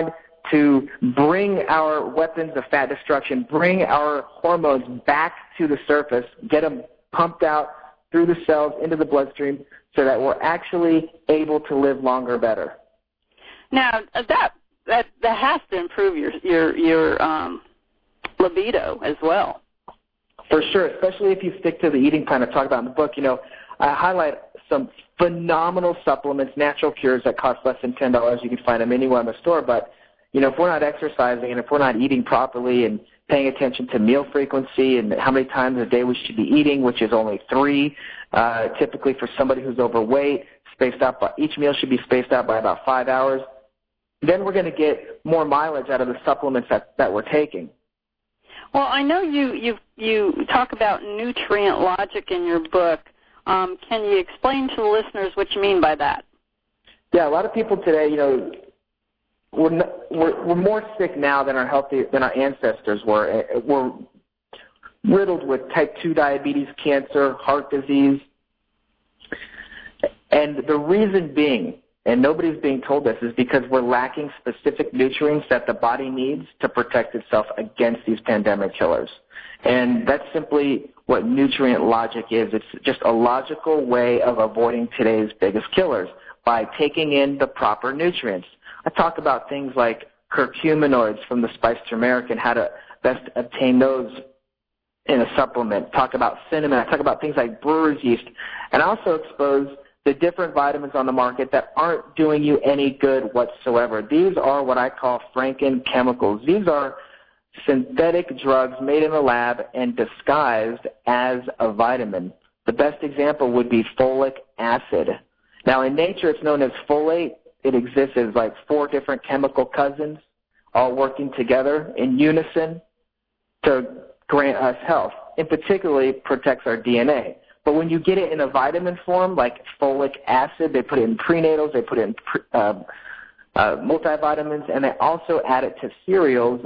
to bring our weapons of fat destruction, bring our hormones back to the surface, get them pumped out through the cells into the bloodstream so that we're actually able to live longer, better. Now, that that that has to improve your your your um, libido as well. For sure, especially if you stick to the eating plan I talk about in the book. You know, I highlight some phenomenal supplements, natural cures that cost less than ten dollars. You can find them anywhere in the store. But, you know, if we're not exercising and if we're not eating properly and paying attention to meal frequency and how many times a day we should be eating, which is only three, uh, typically for somebody who's overweight, spaced out by, each meal should be spaced out by about five hours, then we're going to get more mileage out of the supplements that, that we're taking. Well, I know you, you, you talk about nutrient logic in your book. Um, can you explain to the listeners what you mean by that? Yeah, a lot of people today, you know, we're, not, we're, we're more sick now than our healthy than our ancestors were. We're riddled with type two diabetes, cancer, heart disease. And the reason being, and nobody's being told this, is because we're lacking specific nutrients that the body needs to protect itself against these pandemic killers. And that's simply what nutrient logic is. It's just a logical way of avoiding today's biggest killers by taking in the proper nutrients. I talk about things like curcuminoids from the spice turmeric and how to best obtain those in a supplement. Talk about cinnamon. I talk about things like brewer's yeast. And I also expose the different vitamins on the market that aren't doing you any good whatsoever. These are what I call Franken chemicals. These are synthetic drugs made in a lab and disguised as a vitamin. The best example would be folic acid. Now, in nature, it's known as folate. It exists as like four different chemical cousins all working together in unison to grant us health. It particularly protects our D N A. But when you get it in a vitamin form, like folic acid, they put it in prenatals, they put it in uh, uh, multivitamins, and they also add it to cereals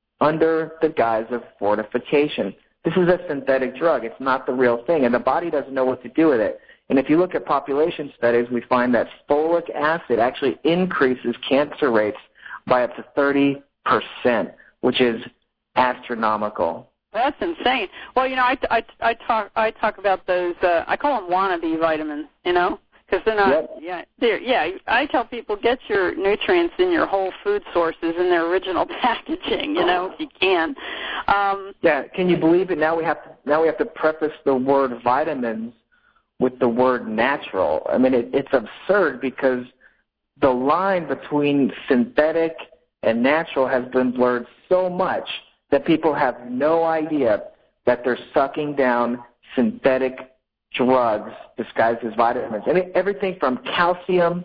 under the guise of fortification. This is a synthetic drug. It's not the real thing, and the body doesn't know what to do with it. And if you look at population studies, we find that folic acid actually increases cancer rates by up to thirty percent, which is astronomical. That's insane. Well, you know, I, I, I talk I talk about those. Uh, I call them wannabe vitamins. You know, because they're not. Yep. Yeah, they're, yeah. I tell people get your nutrients in your whole food sources in their original packaging. You know, if you can. Um, yeah. Can you believe it? Now we have to. Now we have to preface the word vitamins with the word natural. I mean, it, it's absurd because the line between synthetic and natural has been blurred so much that people have no idea that they're sucking down synthetic drugs disguised as vitamins. And everything from calcium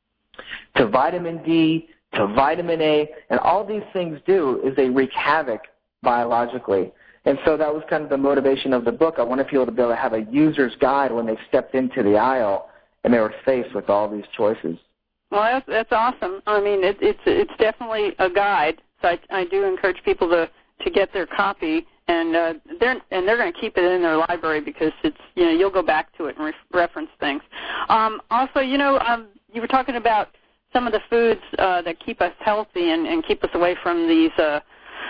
to vitamin D to vitamin A, and all these things do is they wreak havoc biologically. And so that was kind of the motivation of the book. I wanted people to be able to have a user's guide when they stepped into the aisle and they were faced with all these choices. Well, that's, that's awesome. I mean, it, it's it's definitely a guide. So I, I do encourage people to, to get their copy, and uh, they're and they're going to keep it in their library because it's you know you'll go back to it and re- reference things. Um, also, you know, um, you were talking about some of the foods uh, that keep us healthy and, and keep us away from these. Uh,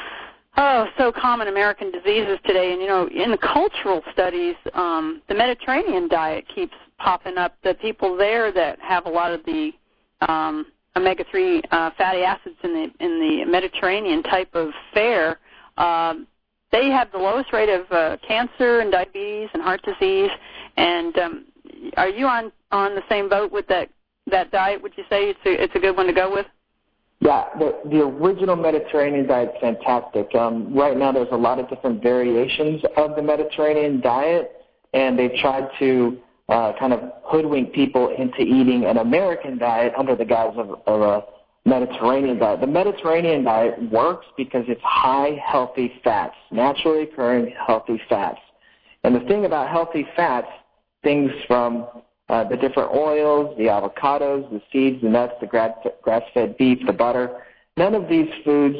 Oh, so common American diseases today. And, you know, in the cultural studies, um, the Mediterranean diet keeps popping up. The people there that have a lot of the um, omega three uh, fatty acids in the in the Mediterranean type of fare, um, they have the lowest rate of uh, cancer and diabetes and heart disease. And um, are you on, on the same boat with that, that diet? Would you say it's a, it's a good one to go with? Yeah, the, the original Mediterranean diet is fantastic. Um, right now there's a lot of different variations of the Mediterranean diet, and they've tried to uh, kind of hoodwink people into eating an American diet under the guise of, of a Mediterranean diet. The Mediterranean diet works because it's high healthy fats, naturally occurring healthy fats. And the thing about healthy fats, things from Uh, the different oils, the avocados, the seeds, the nuts, the grass-fed beef, the butter, none of these foods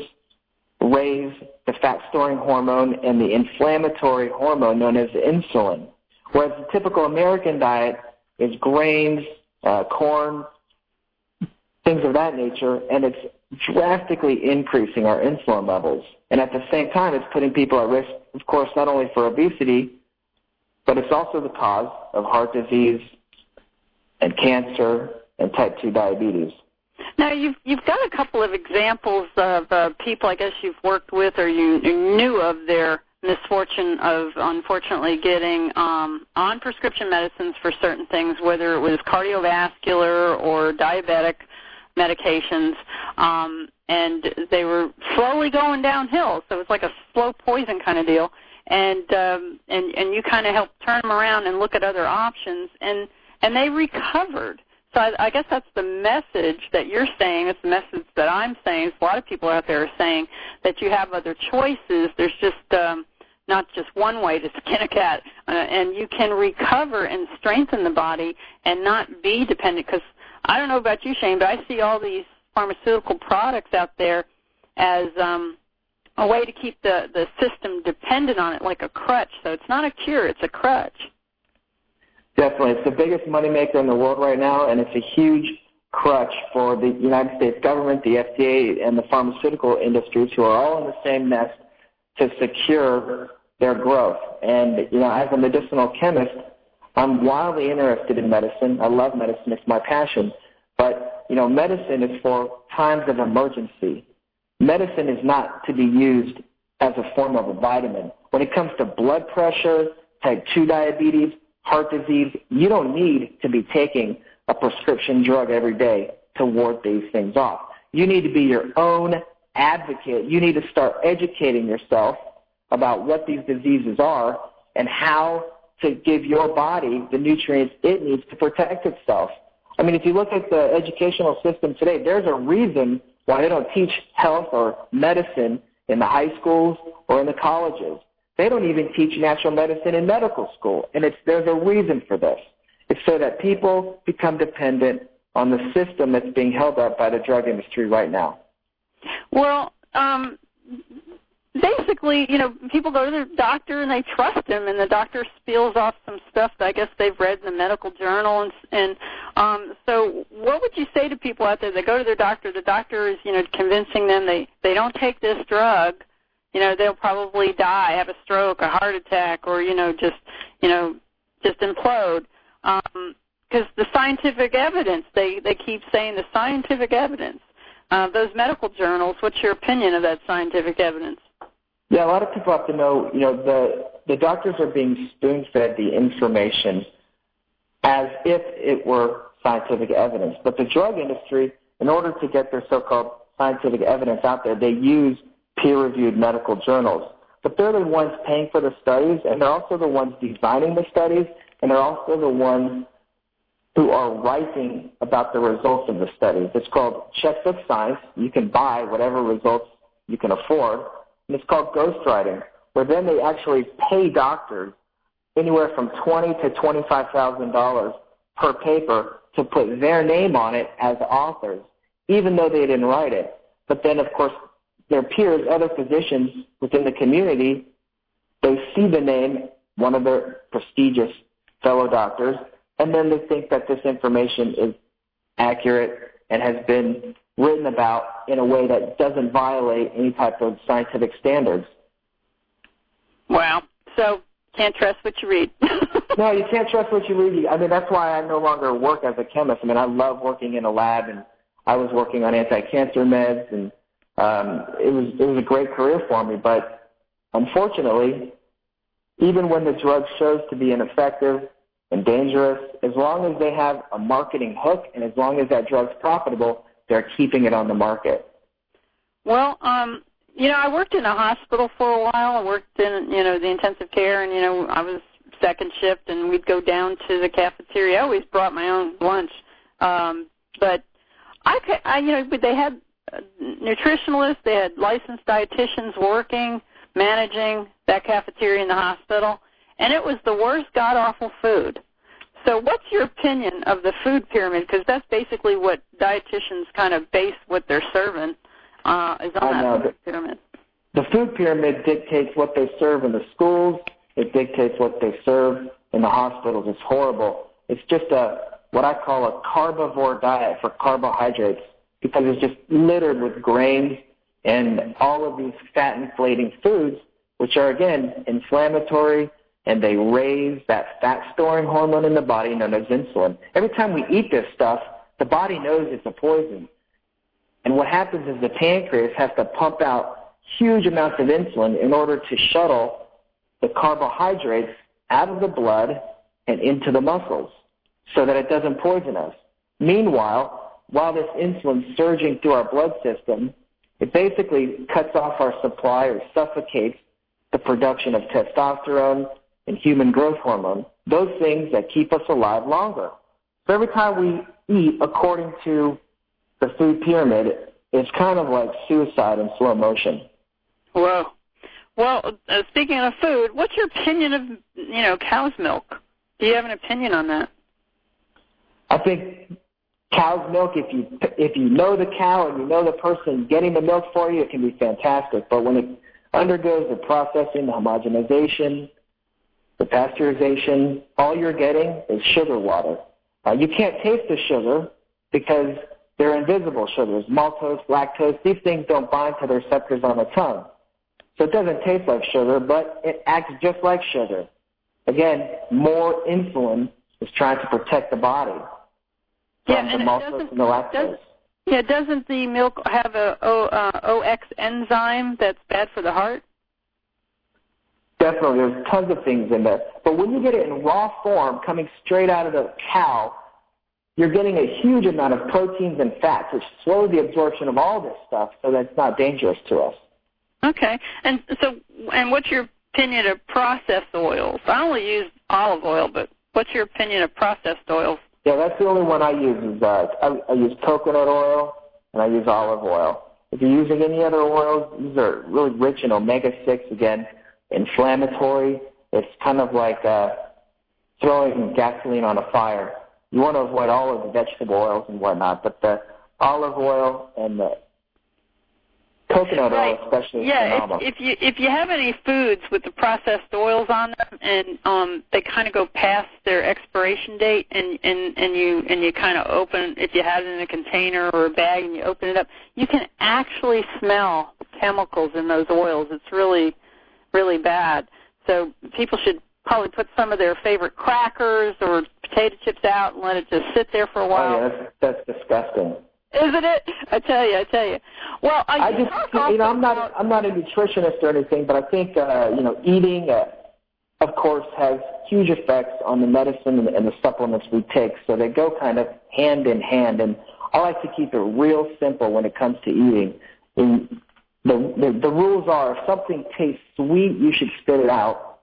raise the fat-storing hormone and the inflammatory hormone known as insulin. Whereas the typical American diet is grains, uh, corn, things of that nature, and it's drastically increasing our insulin levels. And at the same time, it's putting people at risk, of course, not only for obesity, but it's also the cause of heart disease and cancer and type two diabetes. Now, you've, you've got a couple of examples of uh, people I guess you've worked with or you, you knew of their misfortune of unfortunately getting um, on prescription medicines for certain things, whether it was cardiovascular or diabetic medications, um, and they were slowly going downhill. So it's like a slow poison kind of deal. And um, and and you kind of helped turn them around and look at other options, and and they recovered. So I, I guess that's the message that you're saying. It's the message that I'm saying. A lot of people out there are saying that you have other choices. There's just um, not just one way to skin a cat, uh, and you can recover and strengthen the body and not be dependent. Because I don't know about you, Shane, but I see all these pharmaceutical products out there as um, a way to keep the, the system dependent on it, like a crutch. So it's not a cure, it's a crutch. Definitely. It's the biggest moneymaker in the world right now, and it's a huge crutch for the United States government, the F D A, and the pharmaceutical industries, who are all in the same nest to secure their growth. And, you know, as a medicinal chemist, I'm wildly interested in medicine. I love medicine. It's my passion. But, you know, medicine is for times of emergency. Medicine is not to be used as a form of a vitamin. When it comes to blood pressure, type two diabetes, heart disease, you don't need to be taking a prescription drug every day to ward these things off. You need to be your own advocate. You need to start educating yourself about what these diseases are and how to give your body the nutrients it needs to protect itself. I mean, if you look at the educational system today, there's a reason why they don't teach health or medicine in the high schools or in the colleges. They don't even teach natural medicine in medical school, and it's, there's a reason for this. It's so that people become dependent on the system that's being held up by the drug industry right now. Well, um, basically, you know, people go to their doctor and they trust him, and the doctor spills off some stuff that I guess they've read in the medical journal. And, and um, so what would you say to people out there that go to their doctor? The doctor is, you know, convincing them they, they don't take this drug. You know, they'll probably die, have a stroke, a heart attack, or, you know, just, you know, just implode. Because um, the scientific evidence, they, they keep saying the scientific evidence. Uh, those medical journals, what's your opinion of that scientific evidence? Yeah, a lot of people have to know, you know, the, the doctors are being spoon-fed the information as if it were scientific evidence. But the drug industry, in order to get their so-called scientific evidence out there, they use peer-reviewed medical journals. But they're the ones paying for the studies, and they're also the ones designing the studies, and they're also the ones who are writing about the results of the studies. It's called checkbook science. You can buy whatever results you can afford, and it's called ghostwriting, where then they actually pay doctors anywhere from twenty thousand to twenty-five thousand dollars per paper to put their name on it as authors, even though they didn't write it. But then, of course, their peers, other physicians within the community, they see the name, one of their prestigious fellow doctors, and then they think that this information is accurate and has been written about in a way that doesn't violate any type of scientific standards. Wow. So can't trust what you read. No, you can't trust what you read. I mean, that's why I no longer work as a chemist. I mean, I love working in a lab, and I was working on anti-cancer meds, and um, it was it was a great career for me. But unfortunately, even when the drug shows to be ineffective and dangerous, as long as they have a marketing hook and as long as that drug's profitable, they're keeping it on the market. Well, um, you know, I worked in a hospital for a while. I worked in, you know, the intensive care, and, you know, I was second shift, and we'd go down to the cafeteria. I always brought my own lunch. Um, but, I, I, you know, but they had nutritionalists, they had licensed dietitians working, managing that cafeteria in the hospital, and it was the worst god-awful food. So what's your opinion of the food pyramid? Because that's basically what dietitians kind of base what they're serving uh, is on I that know. food pyramid. The food pyramid dictates what they serve in the schools. It dictates what they serve in the hospitals. It's horrible. It's just a what I call a carbivore diet for carbohydrates. because it's just littered with grains and all of these fat-inflating foods, which are, again, inflammatory, and they raise that fat-storing hormone in the body known as insulin. Every time we eat this stuff, the body knows it's a poison. And what happens is the pancreas has to pump out huge amounts of insulin in order to shuttle the carbohydrates out of the blood and into the muscles so that it doesn't poison us. Meanwhile, while this insulin's surging through our blood system, it basically cuts off our supply or suffocates the production of testosterone and human growth hormone, those things that keep us alive longer. So every time we eat according to the food pyramid, it's kind of like suicide in slow motion. Whoa. Well, uh, speaking of food, what's your opinion of, you know, cow's milk? Do you have an opinion on that? I think cow's milk, if you if you know the cow and you know the person getting the milk for you, it can be fantastic. But when it undergoes the processing, the homogenization, the pasteurization, all you're getting is sugar water. Uh, you can't taste the sugar because they're invisible sugars, maltose, lactose. These things don't bind to the receptors on the tongue. So it doesn't taste like sugar, but it acts just like sugar. Again, more insulin is trying to protect the body from yeah, the maltose and the lactose. Does, yeah, doesn't the milk have a o, uh, O X enzyme that's bad for the heart? Definitely. There's tons of things in there. But when you get it in raw form, coming straight out of the cow, you're getting a huge amount of proteins and fats, which slow the absorption of all this stuff so that it's not dangerous to us. Okay. And so, and what's your opinion of processed oils? I only use olive oil, but what's your opinion of processed oils? Yeah, that's the only one I use. Is uh, I, I use coconut oil and I use olive oil. If you're using any other oils, these are really rich in omega six, again, inflammatory. It's kind of like uh, throwing gasoline on a fire. You want to avoid all of the vegetable oils and whatnot, but the olive oil and the coconut right. oil especially is yeah, phenomenal. If, if you if you have any foods with the processed oils on them and um, they kind of go past their expiration date, and, and, and you and you kind of open, if you have it in a container or a bag and you open it up, you can actually smell chemicals in those oils. It's really, really bad. So people should probably put some of their favorite crackers or potato chips out and let it just sit there for a while. Oh, yeah, that's, that's disgusting. Isn't it? I tell you, I tell you. Well, I, I just, you know, I'm not, I'm not a nutritionist or anything, but I think, uh, you know, eating, uh, of course, has huge effects on the medicine and, and the supplements we take. So they go kind of hand in hand. And I like to keep it real simple when it comes to eating. And the, the, the rules are, if something tastes sweet, you should spit it out.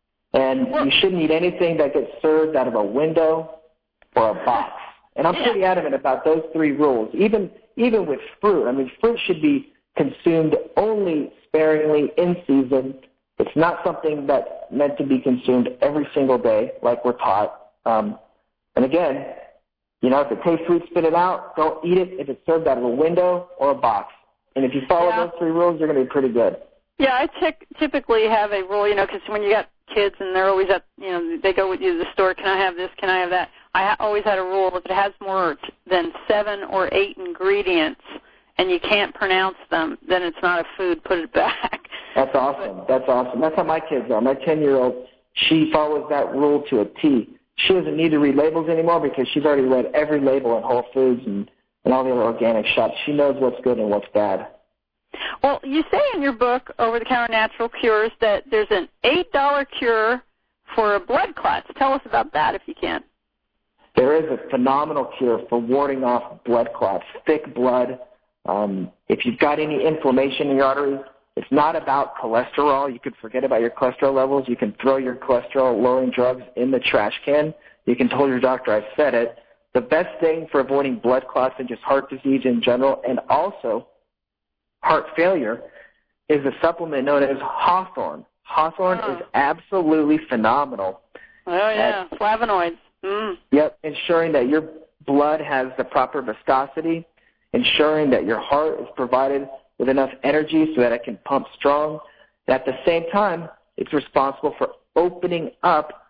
And you shouldn't eat anything that gets served out of a window or a box. And I'm pretty adamant about those three rules. Even even with fruit, I mean, fruit should be consumed only sparingly in season. It's not something that's meant to be consumed every single day, like we're taught. Um, and again, you know, if it tastes sweet, spit it out. Don't eat it if it's served out of a window or a box. And if you follow yeah. those three rules, you're going to be pretty good. Yeah, I t- typically have a rule, you know, because when you got kids and they're always at, you know, they go with you to the store, can I have this, can I have that? I ha- always had a rule, if it has more t- than seven or eight ingredients and you can't pronounce them, then it's not a food, put it back. That's awesome. That's awesome. That's how my kids are. My ten-year-old, she follows that rule to a T. She doesn't need to read labels anymore because she's already read every label in Whole Foods and, and all the other organic shops. She knows what's good and what's bad. Well, you say in your book, Over-the-Counter Natural Cures, that there's an eight dollar cure for blood clots. Tell us about that if you can. There is a phenomenal cure for warding off blood clots, thick blood. Um, if you've got any inflammation in your arteries, it's not about cholesterol. You can forget about your cholesterol levels. You can throw your cholesterol-lowering drugs in the trash can. You can tell your doctor I said it. The best thing for avoiding blood clots and just heart disease in general, and also heart failure, is a supplement known as Hawthorne. Hawthorne oh. is absolutely phenomenal. Oh, yeah, at, flavonoids. Mm. Yep, ensuring that your blood has the proper viscosity, ensuring that your heart is provided with enough energy so that it can pump strong. And at the same time, it's responsible for opening up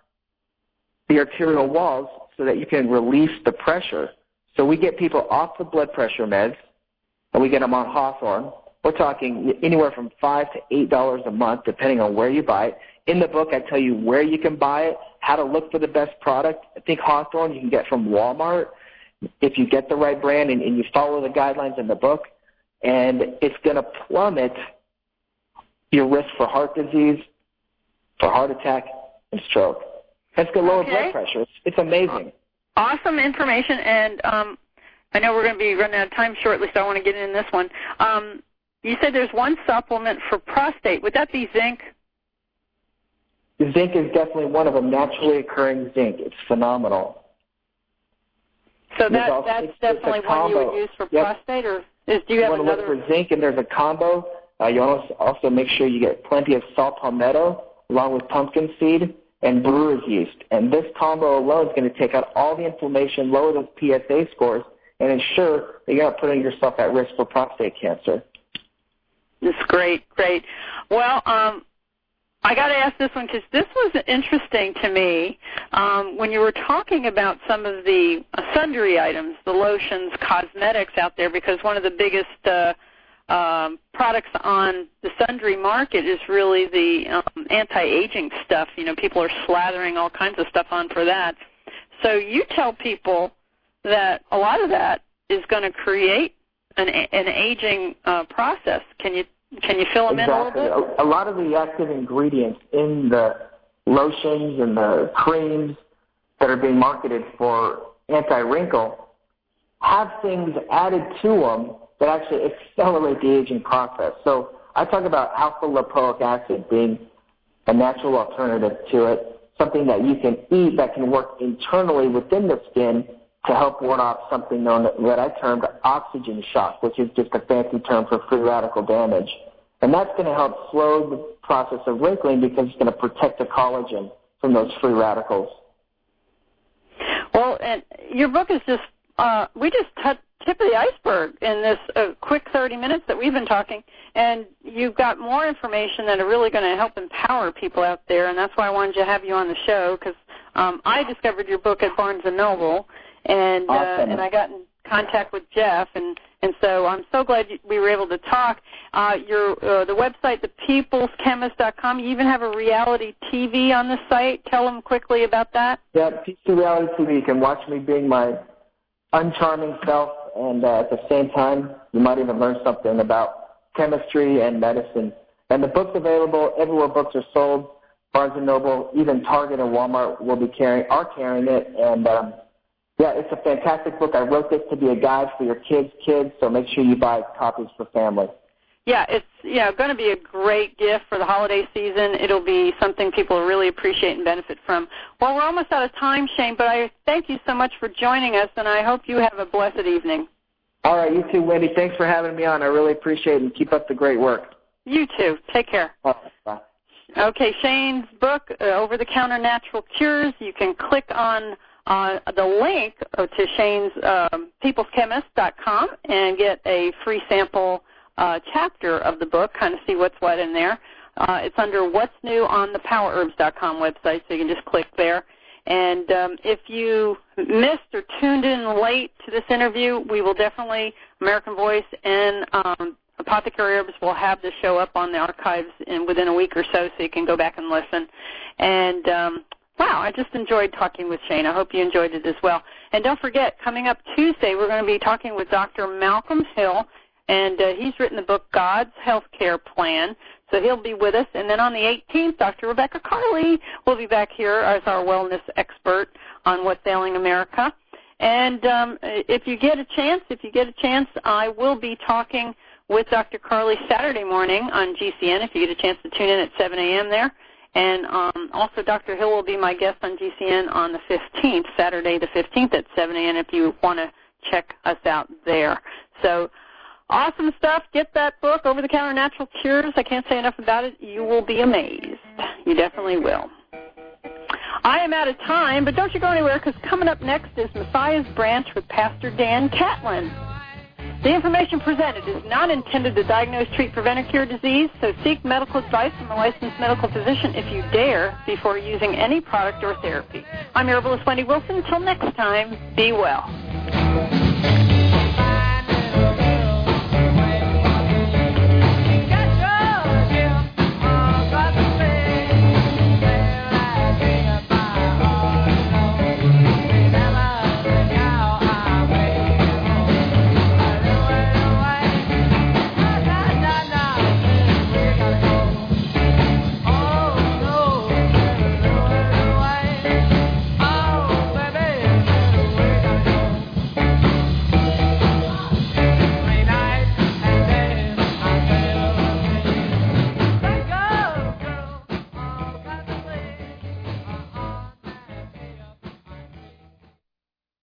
the arterial walls so that you can release the pressure. So we get people off the blood pressure meds, and we get them on Hawthorne. We're talking anywhere from five to eight dollars a month, depending on where you buy it. In the book, I tell you where you can buy it, how to look for the best product. I think Hawthorne you can get from Walmart if you get the right brand and, and you follow the guidelines in the book, and it's going to plummet your risk for heart disease, for heart attack, and stroke. It's going to lower Okay. blood pressure. It's, it's amazing. Awesome information, and um, I know we're going to be running out of time shortly, so I want to get in this one. Um, you said there's one supplement for prostate. Would that be zinc? The zinc is definitely one of them, naturally occurring zinc. It's phenomenal. So There's that also- that's it's- it's a definitely one you combo. would use for Yep. prostate, or is, do you You have want to another? look for zinc, and there's a combo. Uh, you also also make sure you get plenty of saw palmetto along with pumpkin seed and brewer's yeast. And this combo alone is going to take out all the inflammation, lower those P S A scores, and ensure that you're not putting yourself at risk for prostate cancer. That's great, great. Well, um, I got to ask this one because this was interesting to me um, when you were talking about some of the uh, sundry items, the lotions, cosmetics out there, because one of the biggest uh, um, products on the sundry market is really the um, anti-aging stuff. You know, people are slathering all kinds of stuff on for that. So you tell people that a lot of that is going to create an, an aging uh, process. Can you Can you fill them Exactly. in a little bit? A, a lot of the active ingredients in the lotions and the creams that are being marketed for anti-wrinkle have things added to them that actually accelerate the aging process. So I talk about alpha-lipoic acid being a natural alternative to it, something that you can eat that can work internally within the skin to help ward off something known that I termed oxygen shock, which is just a fancy term for free radical damage. And that's going to help slow the process of wrinkling because it's going to protect the collagen from those free radicals. Well, and your book is just, uh, we just touched tip of the iceberg in this uh, quick thirty minutes that we've been talking, and you've got more information that are really going to help empower people out there, and that's why I wanted to have you on the show, because um, I discovered your book at Barnes and Noble, and Awesome. uh, and I got in contact with Jeff, and, and so I'm so glad we were able to talk. Uh, your uh, the website, the peoples chemist dot com, you even have a reality T V on the site. Tell them quickly about that. Yeah, P C Reality T V, you can watch me being my uncharming self, and uh, at the same time, you might even learn something about chemistry and medicine. And the book's available everywhere books are sold. Barnes and Noble, even Target and Walmart will be carrying, are carrying it, and um, yeah, it's a fantastic book. I wrote this to be a guide for your kids' kids, so make sure you buy copies for family. Yeah, it's yeah going to be a great gift for the holiday season. It'll be something people really appreciate and benefit from. Well, we're almost out of time, Shane, but I thank you so much for joining us, and I hope you have a blessed evening. All right, you too, Wendy. Thanks for having me on. I really appreciate it, and keep up the great work. You too. Take care. All right, bye. Okay, Shane's book, uh, Over-the-Counter Natural Cures. You can click on uh, the link to Shane's um, peoples chemist dot com and get a free sample uh, chapter of the book, kind of see what's what in there. Uh, it's under What's New on the power herbs dot com website, so you can just click there. And um, if you missed or tuned in late to this interview, we will definitely, American Voice and um, Apothecary Herbs will have the show up on the archives in within a week or so, so you can go back and listen. And, um, wow, I just enjoyed talking with Shane. I hope you enjoyed it as well. And don't forget, coming up Tuesday, we're going to be talking with Doctor Malcolm Hill, and uh, he's written the book God's Healthcare Plan. So he'll be with us. And then on the eighteenth, Doctor Rebecca Carley will be back here as our wellness expert on What's Ailing America. And um, if you get a chance, if you get a chance, I will be talking with Doctor Carley Saturday morning on G C N if you get a chance to tune in at seven a.m. there. And um, also Doctor Hill will be my guest on G C N on the fifteenth, Saturday the fifteenth at seven a.m. if you want to check us out there. So awesome stuff. Get that book, Over-the-Counter Natural Cures. I can't say enough about it. You will be amazed. You definitely will. I am out of time, but don't you go anywhere, because coming up next is Messiah's Branch with Pastor Dan Catlin. The information presented is not intended to diagnose, treat, prevent, or cure disease, so seek medical advice from a licensed medical physician if you dare before using any product or therapy. I'm your herbalist, Wendy Wilson. Until next time, be well.